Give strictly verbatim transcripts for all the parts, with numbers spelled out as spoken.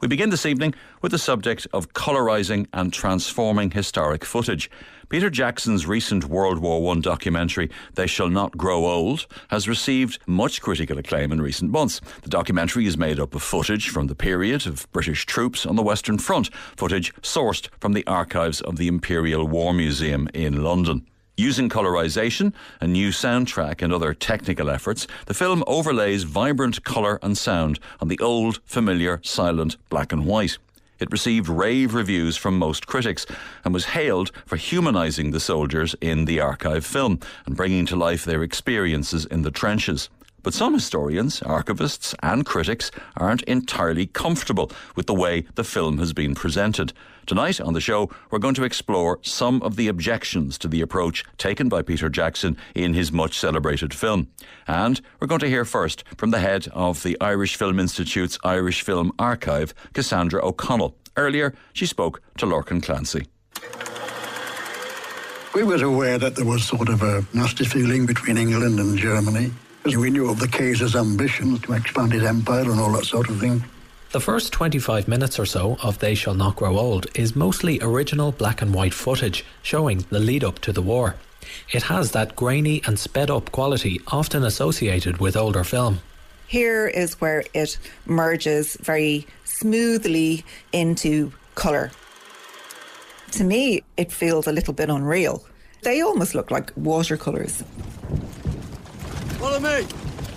We begin this evening with the subject of colorising and transforming historic footage. Peter Jackson's recent World War One documentary, They Shall Not Grow Old, has received much critical acclaim in recent months. The documentary is made up of footage from the period of British troops on the Western Front, footage sourced from the archives of the Imperial War Museum in London. Using colorisation, a new soundtrack and other technical efforts, the film overlays vibrant colour and sound on the old, familiar, silent black and white. It received rave reviews from most critics and was hailed for humanising the soldiers in the archive film and bringing to life their experiences in the trenches. But some historians, archivists and critics aren't entirely comfortable with the way the film has been presented. Tonight on the show, we're going to explore some of the objections to the approach taken by Peter Jackson in his much celebrated film. And we're going to hear first from the head of the Irish Film Institute's Irish Film Archive, Cassandra O'Connell. Earlier, she spoke to Lorcan Clancy. We were aware that there was sort of a nasty feeling between England and Germany. We knew of the Kaiser's ambitions to expand his empire and all that sort of thing. The first twenty-five minutes or so of They Shall Not Grow Old is mostly original black and white footage showing the lead up to the war. It has that grainy and sped up quality often associated with older film. Here is where it merges very smoothly into colour. To me, it feels a little bit unreal. They almost look like watercolours. Follow me.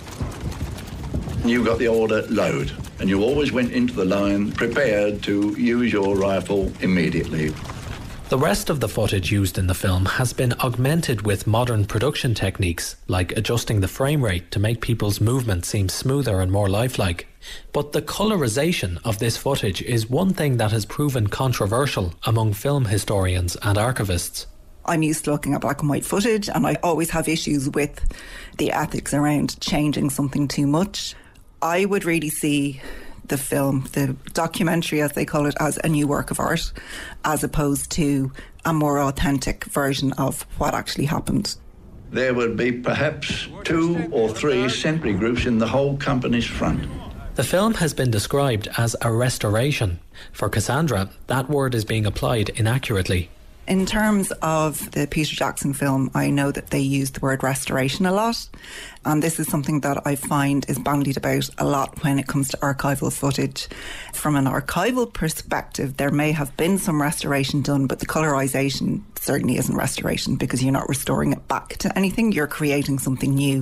You got the order load, and you always went into the line prepared to use your rifle immediately. The rest of the footage used in the film has been augmented with modern production techniques, like adjusting the frame rate to make people's movement seem smoother and more lifelike. But the colorisation of this footage is one thing that has proven controversial among film historians and archivists. I'm used to looking at black and white footage, and I always have issues with the ethics around changing something too much. I would really see the film, the documentary as they call it, as a new work of art, as opposed to a more authentic version of what actually happened. There would be perhaps two or three sentry groups in the whole company's front. The film has been described as a restoration. For Cassandra, that word is being applied inaccurately. In terms of the Peter Jackson film, I know that they use the word restoration a lot, and this is something that I find is bandied about a lot when it comes to archival footage. From an archival perspective, there may have been some restoration done, but the colorisation certainly isn't restoration, because you're not restoring it back to anything, you're creating something new.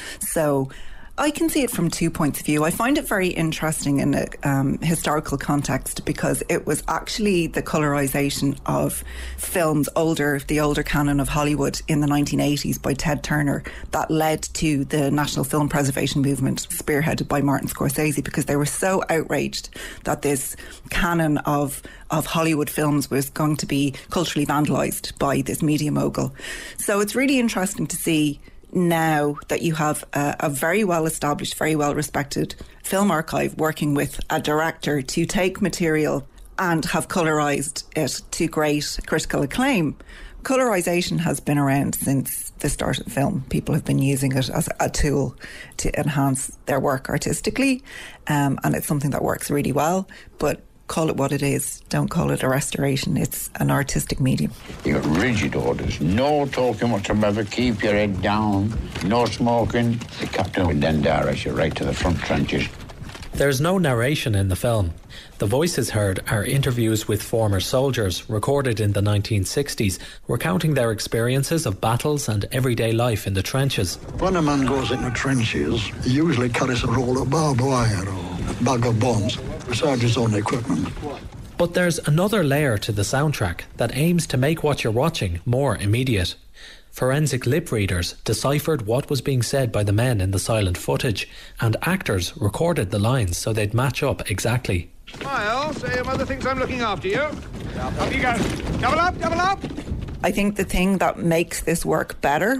So I can see it from two points of view. I find it very interesting in a um, historical context, because it was actually the colorisation of films, older, the older canon of Hollywood in the nineteen eighties by Ted Turner, that led to the National Film Preservation Movement, spearheaded by Martin Scorsese, because they were so outraged that this canon of of Hollywood films was going to be culturally vandalised by this media mogul. So it's really interesting to see now that you have a, a very well established, very well respected film archive working with a director to take material and have colorised it to great critical acclaim. Colorisation has been around since the start of film. People have been using it as a tool to enhance their work artistically, um, and it's something that works really well. But call it what it is. Don't call it a restoration. It's an artistic medium. You got rigid orders. No talking whatsoever. Keep your head down. No smoking. The captain would then direct you right to the front trenches. There's no narration in the film. The voices heard are interviews with former soldiers recorded in the nineteen sixties, recounting their experiences of battles and everyday life in the trenches. When a man goes into trenches, he usually carries a roll of barbed wire or a bag of bombs, besides his own equipment. But there's another layer to the soundtrack that aims to make what you're watching more immediate. Forensic lip readers deciphered what was being said by the men in the silent footage, and actors recorded the lines so they'd match up exactly. Smile, say your mother thinks I'm looking after you. Up you go. Double up, double up. I think the thing that makes this work better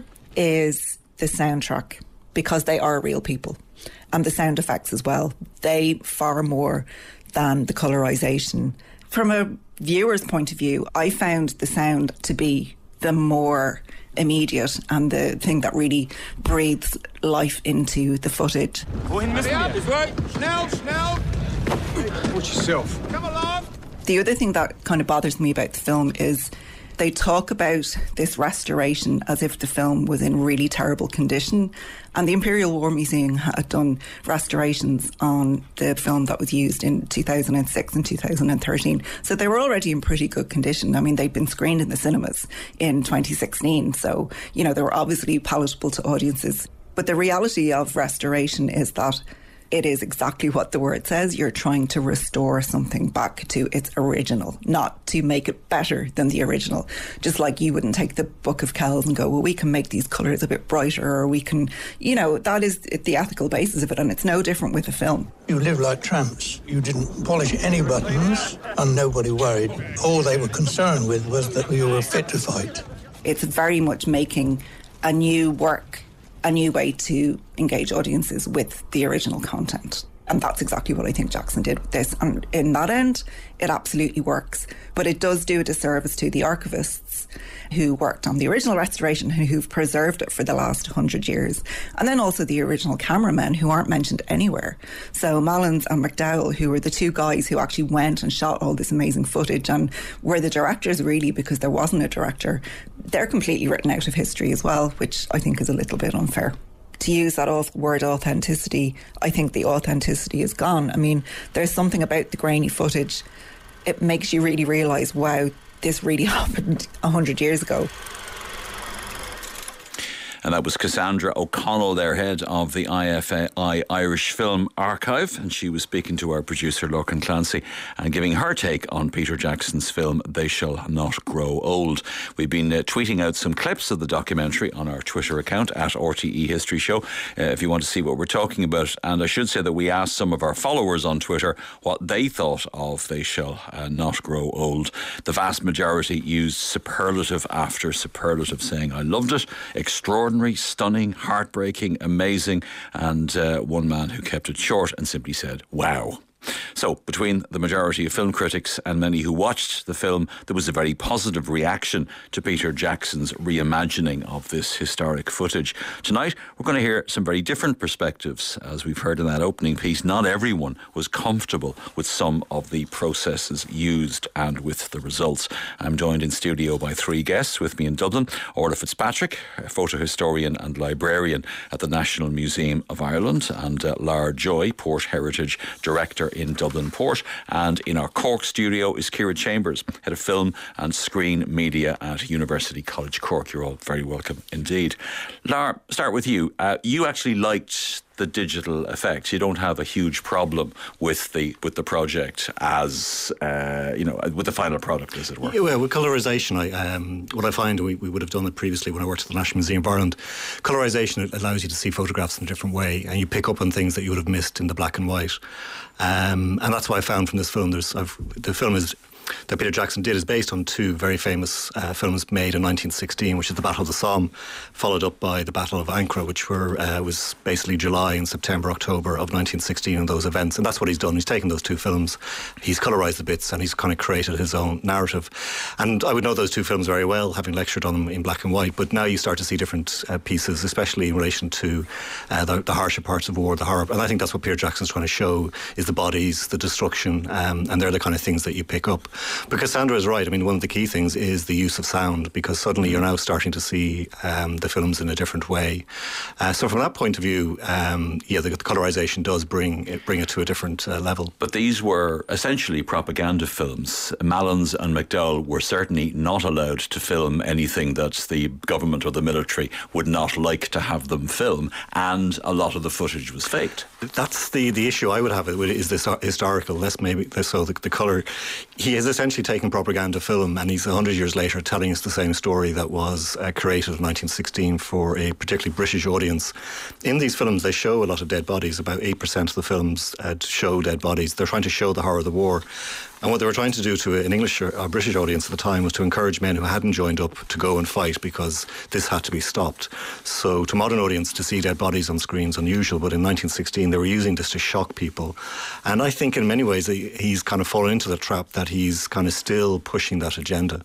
is the soundtrack, because they are real people. And the sound effects as well. They far more than the colorisation. From a viewer's point of view, I found the sound to be the more immediate and the thing that really breathes life into the footage. Wohin müssen wir? Schnell, schnell. Watch yourself. Come along. The other thing that kind of bothers me about the film is they talk about this restoration as if the film was in really terrible condition. And the Imperial War Museum had done restorations on the film that was used in two thousand six and two thousand thirteen. So they were already in pretty good condition. I mean, they'd been screened in the cinemas in twenty sixteen. So, you know, they were obviously palatable to audiences. But the reality of restoration is that it is exactly what the word says. You're trying to restore something back to its original, not to make it better than the original. Just like you wouldn't take the Book of Kells and go, well, we can make these colours a bit brighter, or we can, you know, that is the ethical basis of it, and it's no different with a film. You live like tramps. You didn't polish any buttons, and nobody worried. All they were concerned with was that you were fit to fight. It's very much making a new work, a new way to engage audiences with the original content. And that's exactly what I think Jackson did with this. And in that end, it absolutely works. But it does do a disservice to the archivists who worked on the original restoration and who've preserved it for the last hundred years. And then also the original cameramen who aren't mentioned anywhere. So Malins and McDowell, who were the two guys who actually went and shot all this amazing footage and were the directors really, because there wasn't a director, they're completely written out of history as well, which I think is a little bit unfair. To use that word authenticity, I think the authenticity is gone. I mean, there's something about the grainy footage. It makes you really realise, wow, this really happened a hundred years ago. And that was Cassandra O'Connell, their head of the I F I Irish Film Archive, and she was speaking to our producer Lorcan Clancy and giving her take on Peter Jackson's film They Shall Not Grow Old. We've been uh, tweeting out some clips of the documentary on our Twitter account at R T E History Show, uh, if you want to see what we're talking about. And I should say that we asked some of our followers on Twitter what they thought of They Shall uh, Not Grow Old. The vast majority used superlative after superlative, saying, I loved it, extraordinary, stunning, heartbreaking, amazing, and uh, one man who kept it short and simply said, wow. So, between the majority of film critics and many who watched the film, there was a very positive reaction to Peter Jackson's reimagining of this historic footage. Tonight, we're going to hear some very different perspectives. As we've heard in that opening piece, not everyone was comfortable with some of the processes used and with the results. I'm joined in studio by three guests. With me in Dublin, Orla Fitzpatrick, a photo historian and librarian at the National Museum of Ireland, and uh, Lara Joy, Port Heritage Director in Dublin Port. And in our Cork studio is Ciara Chambers, Head of Film and Screen Media at University College Cork. You're all very welcome indeed. Lara, start with you. Uh, you actually liked the digital effects. You don't have a huge problem with the with the project as uh, you know, with the final product, as it were. Yeah, well, with colorization, I, um, what I find, we, we would have done it previously when I worked at the National Museum of Ireland. Colorization allows you to see photographs in a different way, and you pick up on things that you would have missed in the black and white. Um, and that's what I found from this film. There's I've, the film is. that Peter Jackson did is based on two very famous uh, films made in nineteen sixteen, which is the Battle of the Somme, followed up by the Battle of Ancre, which were uh, was basically July and September, October of nineteen sixteen, and those events. And that's what he's done. He's taken those two films, he's colorised the bits, and he's kind of created his own narrative. And I would know those two films very well, having lectured on them in black and white. But now you start to see different uh, pieces, especially in relation to uh, the, the harsher parts of war, the horror. And I think that's what Peter Jackson's trying to show, is the bodies, the destruction, um, and they're the kind of things that you pick up. But Cassandra is right. I mean, one of the key things is the use of sound, because suddenly you're now starting to see um, the films in a different way. Uh, so from that point of view, um, yeah, the, the colorization does bring it, bring it to a different uh, level. But these were essentially propaganda films. Malins and McDowell were certainly not allowed to film anything that the government or the military would not like to have them film, and a lot of the footage was faked. That's the, the issue I would have, is this historical, less maybe less so the, the colour. He has essentially taken propaganda film, and he's a hundred years later telling us the same story that was uh, created in nineteen sixteen for a particularly British audience. In these films, they show a lot of dead bodies. About eight percent of the films uh, show dead bodies. They're trying to show the horror of the war. And what they were trying to do to an English or British audience at the time was to encourage men who hadn't joined up to go and fight, because this had to be stopped. So to modern audience, to see dead bodies on screen is unusual, but in nineteen sixteen they were using this to shock people. And I think in many ways he's kind of fallen into the trap that he's kind of still pushing that agenda.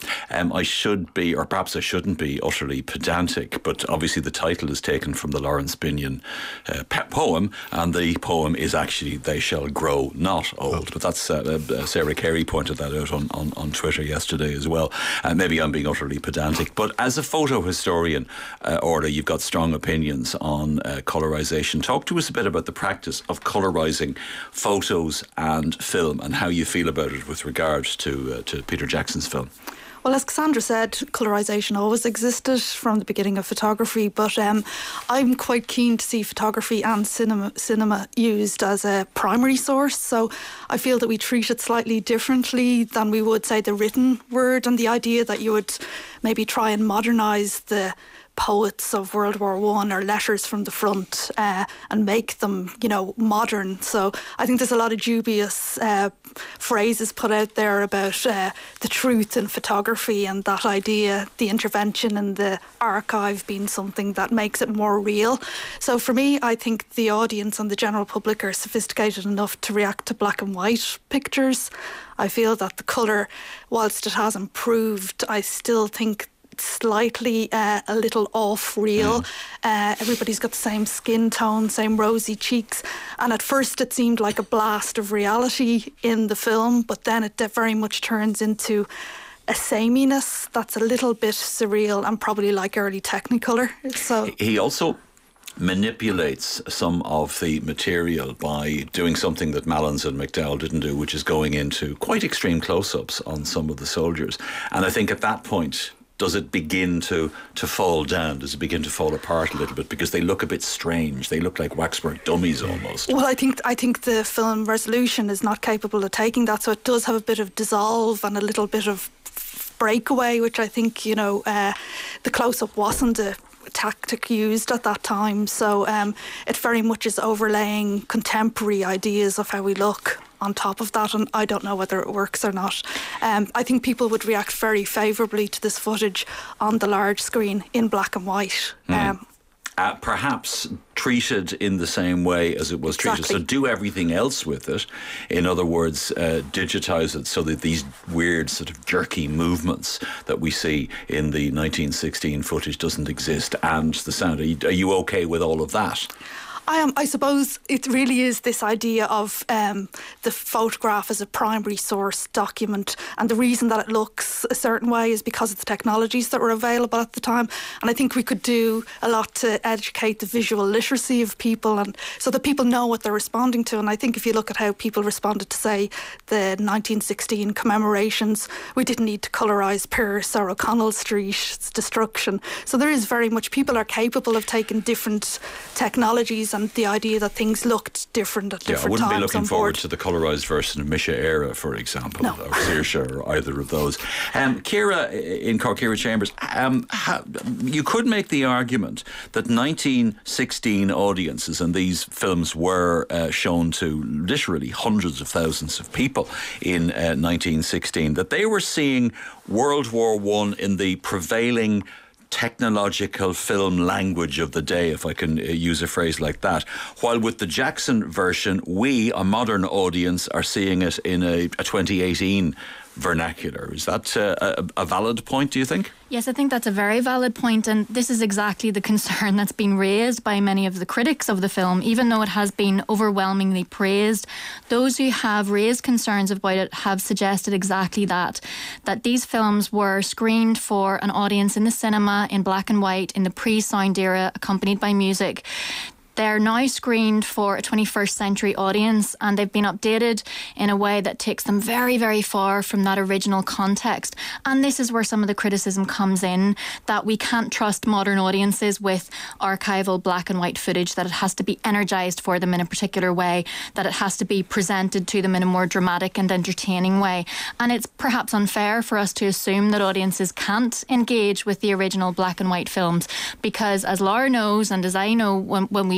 Um, I should be, or perhaps I shouldn't be, utterly pedantic, but obviously the title is taken from the Lawrence Binion uh, poem, and the poem is actually "They Shall Grow Not Old." But that's uh, uh, Sarah Carey pointed that out on, on, on Twitter yesterday as well. Uh, maybe I'm being utterly pedantic, but as a photo historian, uh, Orla, you've got strong opinions on uh, colorisation. Talk to us a bit about the practice of colorising photos and film, and how you feel about it with regard to uh, to Peter Jackson's film. Well, as Cassandra said, colorisation always existed from the beginning of photography, but um, I'm quite keen to see photography and cinema, cinema used as a primary source. So I feel that we treat it slightly differently than we would, say, the written word, and the idea that you would maybe try and modernise the poets of World War One or letters from the front uh, and make them, you know, modern. So I think there's a lot of dubious uh, phrases put out there about uh, the truth in photography, and that idea, the intervention in the archive being something that makes it more real. So for me, I think the audience and the general public are sophisticated enough to react to black and white pictures. I feel that the colour, whilst it has improved, I still think slightly uh, a little off real. Mm. Uh, everybody's got the same skin tone, same rosy cheeks, and at first it seemed like a blast of reality in the film, but then it very much turns into a sameness that's a little bit surreal and probably like early Technicolor. So he also manipulates some of the material by doing something that Malins and McDowell didn't do, which is going into quite extreme close-ups on some of the soldiers. And I think at that point, does it begin to, to fall down? Does it begin to fall apart a little bit? Because they look a bit strange. They look like waxwork dummies almost. Well, I think I think the film resolution is not capable of taking that, so it does have a bit of dissolve and a little bit of breakaway, which I think, you know, uh, the close-up wasn't a tactic used at that time. So um, it very much is overlaying contemporary ideas of how we look on top of that, and I don't know whether it works or not. Um, I think people would react very favourably to this footage on the large screen in black and white. Mm. Um, Uh, perhaps treated in the same way as it was exactly. treated. So do everything else with it. In other words, uh, digitise it so that these weird sort of jerky movements that we see in the nineteen sixteen footage doesn't exist, and the sound. Are you, are you okay with all of that? I am. I suppose it really is this idea of um, the photograph as a primary source document, and the reason that it looks a certain way is because of the technologies that were available at the time. And I think we could do a lot to educate the visual literacy of people, and so that people know what they're responding to. And I think if you look at how people responded to, say, the nineteen sixteen commemorations, we didn't need to colorise Pearse or O'Connell Street's destruction. So there is very much, people are capable of taking different technologies and the idea that things looked different at yeah, different times. I wouldn't be looking forward board. to the colorised version of Misha Era, for example, no. or Saoirse, or either of those. Um, Ciara in Cork, Ciara Chambers, um, ha, you could make the argument that nineteen sixteen audiences, and these films were uh, shown to literally hundreds of thousands of people in uh, nineteen sixteen, that they were seeing World War One in the prevailing technological film language of the day, if I can uh, use a phrase like that. While with the Jackson version, we, a modern audience, are seeing it in a, a twenty eighteen vernacular. Is that uh, a, a valid point, do you think? Yes, I think that's a very valid point, and this is exactly the concern that's been raised by many of the critics of the film. Even though it has been overwhelmingly praised, those who have raised concerns about it have suggested exactly that, that these films were screened for an audience in the cinema in black and white in the pre-sound era, accompanied by music. They're now screened for a twenty-first century audience, and they've been updated in a way that takes them very, very far from that original context. And this is where some of the criticism comes in, that we can't trust modern audiences with archival black and white footage, that it has to be energised for them in a particular way, that it has to be presented to them in a more dramatic and entertaining way. And it's perhaps unfair for us to assume that audiences can't engage with the original black and white films, because as Laura knows, and as I know, when, when we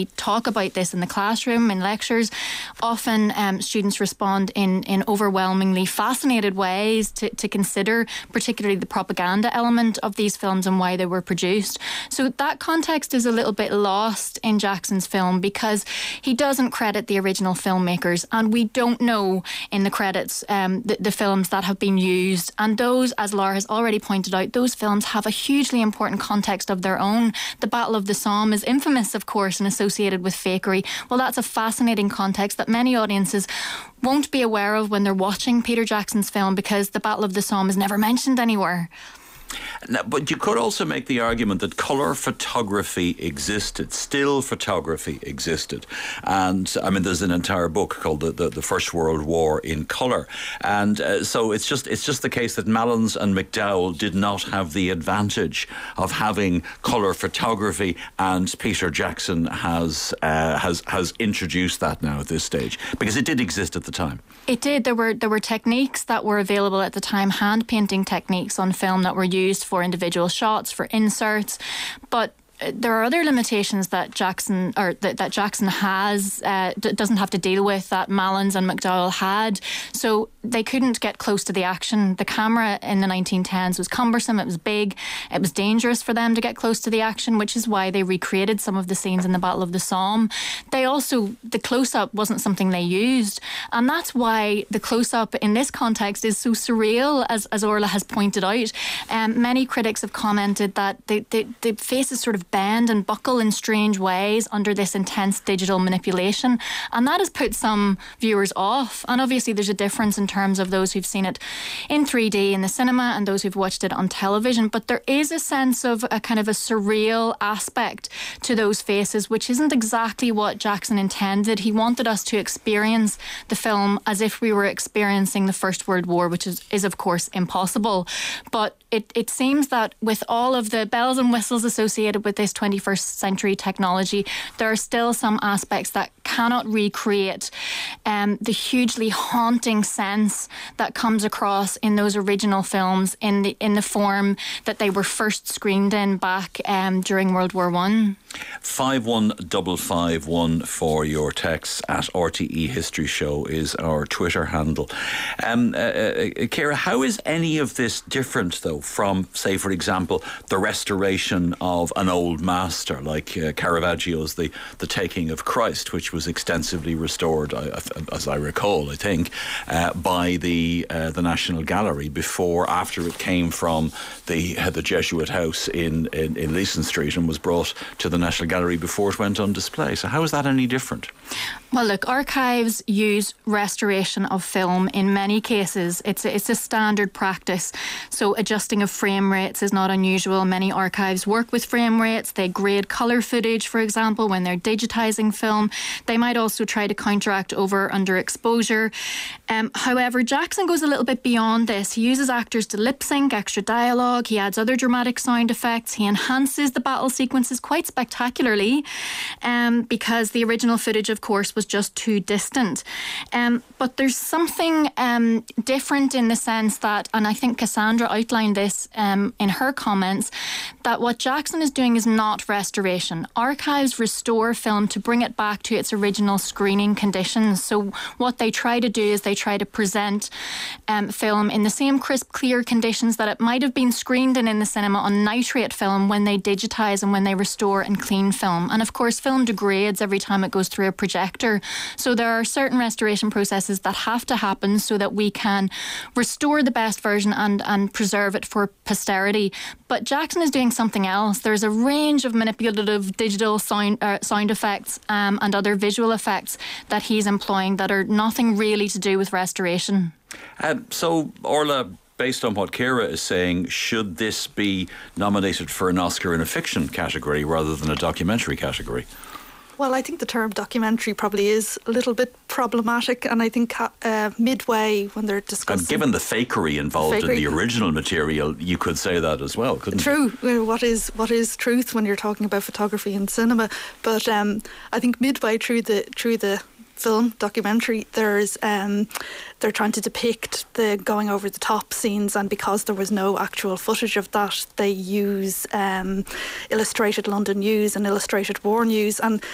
we talk about this in the classroom, in lectures, often um, students respond in, in overwhelmingly fascinated ways to, to consider particularly the propaganda element of these films and why they were produced. So that context is a little bit lost in Jackson's film because he doesn't credit the original filmmakers, and we don't know in the credits um, the, the films that have been used. And those, as Laura has already pointed out, those films have a hugely important context of their own. The Battle of the Somme is infamous, of course, and associated with fakery. Well, that's a fascinating context that many audiences won't be aware of when they're watching Peter Jackson's film, because the Battle of the Somme is never mentioned anywhere. Now, but you could also make the argument that colour photography existed, still photography existed. And, I mean, there's an entire book called The, the, the First World War in Colour. And uh, so it's just it's just the case that Malins and McDowell did not have the advantage of having colour photography, and Peter Jackson has, uh, has, has introduced that now at this stage, because it did exist at the time. It did. There were there were techniques that were available at the time, hand painting techniques on film that were used for individual shots, for inserts, but there are other limitations that Jackson or that, that Jackson has uh, d- doesn't have to deal with that Malins and McDowell had. So they couldn't get close to the action. The camera in the nineteen tens was cumbersome. It was big. It was dangerous for them to get close to the action, which is why they recreated some of the scenes in the Battle of the Somme. They also, the close-up wasn't something they used, and that's why the close-up in this context is so surreal, as as Orla has pointed out. Um, many critics have commented that the the, the faces sort of bend and buckle in strange ways under this intense digital manipulation, and that has put some viewers off. And obviously there's a difference in terms of those who've seen it in three D in the cinema and those who've watched it on television, but there is a sense of a kind of a surreal aspect to those faces, which isn't exactly what Jackson intended. He wanted us to experience the film as if we were experiencing the First World War, which is, is of course impossible. But it, it seems that with all of the bells and whistles associated with this twenty-first century technology, there are still some aspects that cannot recreate um, the hugely haunting sense that comes across in those original films in the in the form that they were first screened in back um, during World War One. five one five five one for your texts at R T E History Show is our Twitter handle. Um, uh, uh, Ciara, how is any of this different, though, from, say, for example, the restoration of an old master like uh, Caravaggio's the, the Taking of Christ, which was extensively restored, uh, as I recall, I think, uh, by the uh, the National Gallery before, after it came from the uh, the Jesuit house in, in, in Leeson Street and was brought to the National Gallery before it went on display. So how is that any different? Well, look, archives use restoration of film in many cases. It's a, it's a standard practice. So adjusting of frame rates is not unusual. Many archives work with frame rates. They grade colour footage, for example, when they're digitising film. They might also try to counteract over underexposure. Um, however, Jackson goes a little bit beyond this. He uses actors to lip sync, extra dialogue. He adds other dramatic sound effects. He enhances the battle sequences quite spectacularly um, because the original footage, of course, was just too distant. Um, but there's something um, different in the sense that, and I think Cassandra outlined this um, in her comments, that what Jackson is doing is not restoration. Archives restore film to bring it back to its original screening conditions. So what they try to do is they try to present um, film in the same crisp, clear conditions that it might have been screened in in the cinema on nitrate film when they digitise and when they restore and clean film. And of course, film degrades every time it goes through a projector. So there are certain restoration processes that have to happen so that we can restore the best version and, and preserve it for posterity. But Jackson is doing something else. There's a range of manipulative digital sound, uh, sound effects um, and other visual effects that he's employing that are nothing really to do with restoration. Um, so, Orla, based on what Ciara is saying, should this be nominated for an Oscar in a fiction category rather than a documentary category? Well, I think the term documentary probably is a little bit problematic, and I think uh, midway when they're discussing... And given the fakery involved fakery. in the original material, you could say that as well, couldn't True. you? True. What is what is truth when you're talking about photography and cinema? But um, I think midway through the through the film documentary, there's um, they're trying to depict the going over the top scenes, and because there was no actual footage of that, they use um, Illustrated London News and Illustrated War News, and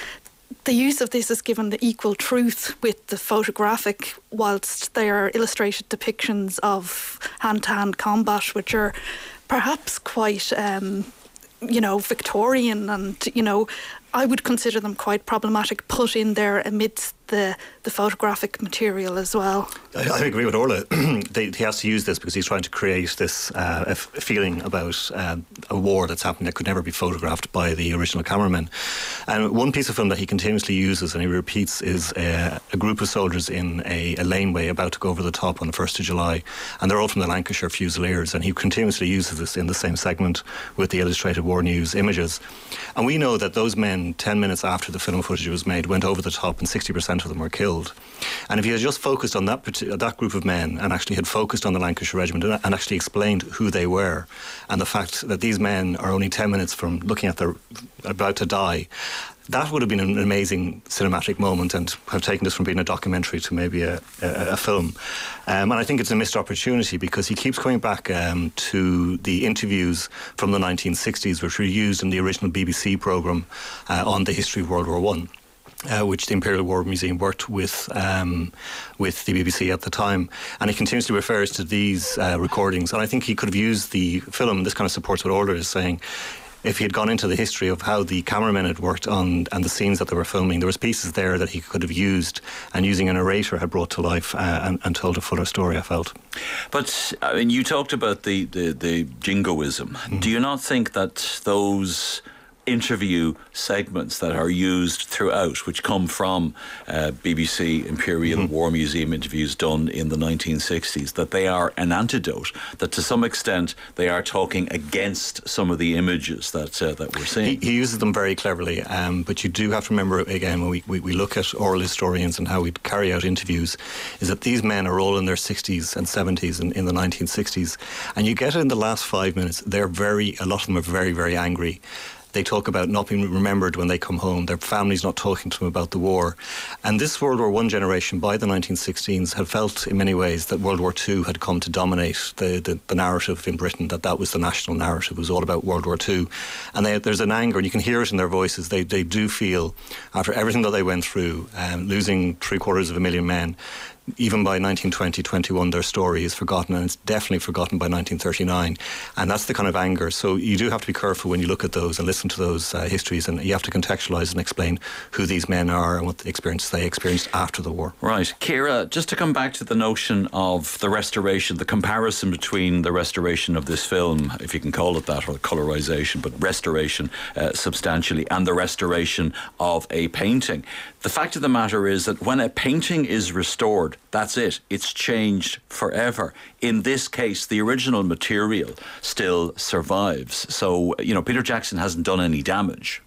the use of this is given the equal truth with the photographic, whilst they are illustrated depictions of hand-to-hand combat, which are perhaps quite, um, you know, Victorian, and, you know, I would consider them quite problematic put in there amidst the, the photographic material as well. I, I agree with Orla. they, he has to use this because he's trying to create this uh, a f- feeling about uh, a war that's happened that could never be photographed by the original cameramen. And one piece of film that he continuously uses and he repeats is uh, a group of soldiers in a, a laneway about to go over the top on the first of July, and they're all from the Lancashire Fusiliers, and he continuously uses this in the same segment with the Illustrated War News images. And we know that those men, ten minutes after the film footage was made, went over the top, and sixty percent of them were killed. And if he had just focused on that that group of men and actually had focused on the Lancashire Regiment and actually explained who they were and the fact that these men are only ten minutes from looking at their about to die, that would have been an amazing cinematic moment and have taken this from being a documentary to maybe a, a, a film. Um, and I think it's a missed opportunity because he keeps coming back um, to the interviews from the nineteen sixties, which were used in the original B B C programme uh, on the history of World War One. Uh, which the Imperial War Museum worked with um, with the B B C at the time, and he continuously refers to these uh, recordings. And I think he could have used the film. This kind of supports what Orla is saying. If he had gone into the history of how the cameramen had worked on and the scenes that they were filming, there was pieces there that he could have used and using a narrator had brought to life uh, and, and told a fuller story, I felt. But I mean, you talked about the the, the jingoism. Mm-hmm. Do you not think that those interview segments that are used throughout, which come from uh, B B C Imperial mm-hmm. War Museum interviews done in the nineteen sixties, that they are an antidote, that to some extent they are talking against some of the images that uh, that we're seeing? He, he uses them very cleverly, um, but you do have to remember, again, when we, we, we look at oral historians and how we carry out interviews, is that these men are all in their sixties and seventies in, in the nineteen sixties, and you get it in the last five minutes, they're very, a lot of them are very, very angry. They talk about not being remembered when they come home, their families not talking to them about the war. And this World War One generation, by the nineteen sixteens, had felt in many ways that World War Two had come to dominate the, the, the narrative in Britain, that that was the national narrative. It was all about World War Two. And they, there's an anger, and you can hear it in their voices. They, they do feel, after everything that they went through, um, losing three quarters of a million men, even by nineteen twenty, twenty-one, their story is forgotten, and it's definitely forgotten by nineteen thirty-nine. And that's the kind of anger. So you do have to be careful when you look at those and listen to those uh, histories, and you have to contextualise and explain who these men are and what the experience they experienced after the war. Right. Ciara, just to come back to the notion of the restoration, the comparison between the restoration of this film, if you can call it that, or colorisation, but restoration uh, substantially, and the restoration of a painting. The fact of the matter is that when a painting is restored, that's it. It's changed forever. In this case, the original material still survives. So, you know, Peter Jackson hasn't done any damage.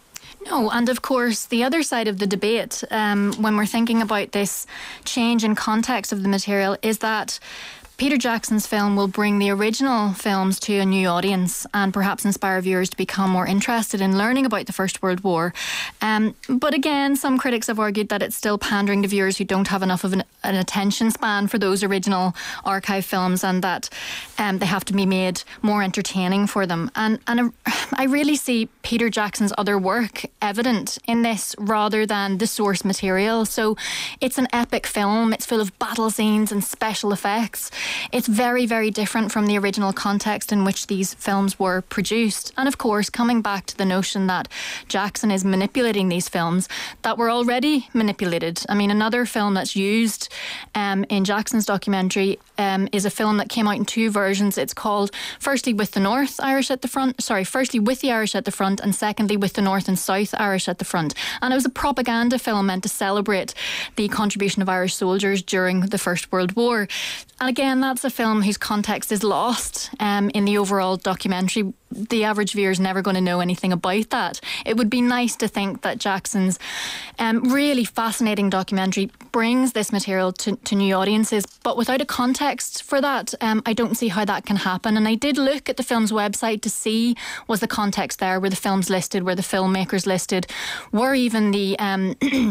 No, and of course, the other side of the debate, um, when we're thinking about this change in context of the material, is that Peter Jackson's film will bring the original films to a new audience and perhaps inspire viewers to become more interested in learning about the First World War. Um, but again, some critics have argued that it's still pandering to viewers who don't have enough of an, an attention span for those original archive films, and that um, they have to be made more entertaining for them. And, and I really see Peter Jackson's other work evident in this rather than the source material. So it's an epic film. It's full of battle scenes and special effects. It's very, very different from the original context in which these films were produced. And of course, coming back to the notion that Jackson is manipulating these films that were already manipulated. I mean, another film that's used um, in Jackson's documentary um, is a film that came out in two versions. It's called firstly With the North Irish at the Front, sorry, firstly With the Irish at the Front, and secondly With the North and South Irish at the Front. And it was a propaganda film meant to celebrate the contribution of Irish soldiers during the First World War. And again, that's a film whose context is lost um, in the overall documentary. The average viewer is never going to know anything about that. It would be nice to think that Jackson's um, really fascinating documentary brings this material to, to new audiences, but without a context for that, um, I don't see how that can happen. And I did look at the film's website to see, was the context there, were the films listed, were the filmmakers listed, were even the... Um,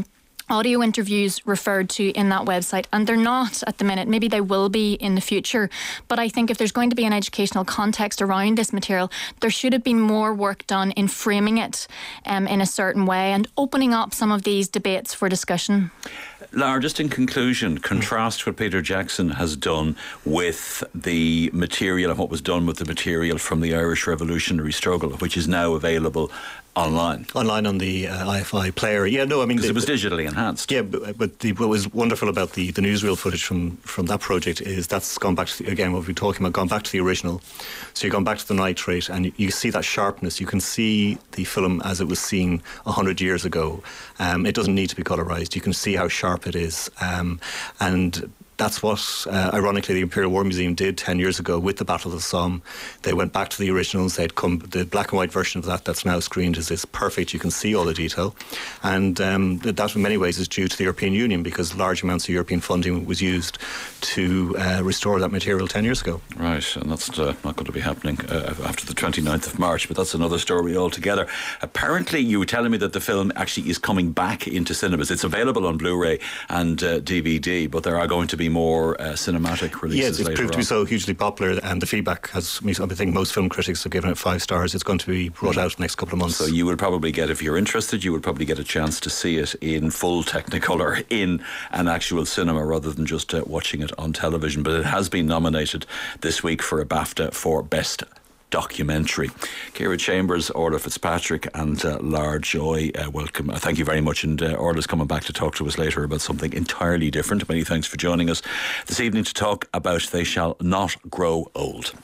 audio interviews referred to in that website, and they're not at the minute. Maybe they will be in the future, but I think if there's going to be an educational context around this material, there should have been more work done in framing it um, in a certain way and opening up some of these debates for discussion. Lara, just in conclusion, contrast what Peter Jackson has done with the material and what was done with the material from the Irish Revolutionary Struggle, which is now available online. Online on the uh, I F I player. Yeah, no, I mean... Because it was digitally enhanced. Yeah, but, but the, what was wonderful about the, the newsreel footage from, from that project is that's gone back to, the, again, what we're talking about, gone back to the original. So you've gone back to the nitrate and you, you see that sharpness. You can see the film as it was seen one hundred years ago. Um, it doesn't need to be colorised. You can see how sharp it is. Um, and... That's what, uh, ironically, the Imperial War Museum did ten years ago with the Battle of the Somme. They went back to the originals. They'd come, the black and white version of that that's now screened is, is perfect. You can see all the detail. And um, that, in many ways, is due to the European Union because large amounts of European funding was used to uh, restore that material ten years ago. Right, and that's uh, not going to be happening uh, after the twenty-ninth of March, but that's another story altogether. Apparently, you were telling me that the film actually is coming back into cinemas. It's available on Blu-ray and uh, D V D, but there are going to be more uh, cinematic releases. Yes, it's later proved on. to be so hugely popular, and the feedback has. I think most film critics have given it five stars. It's going to be brought out in the next couple of months. So you will probably get, if you're interested, you will probably get a chance to see it in full Technicolor in an actual cinema rather than just uh, watching it on television. But it has been nominated this week for a BAFTA for Best Documentary. Ciara Chambers, Orla Fitzpatrick and uh, Lara Joy, uh, welcome. Uh, thank you very much, and uh, Orla's coming back to talk to us later about something entirely different. Many thanks for joining us this evening to talk about They Shall Not Grow Old.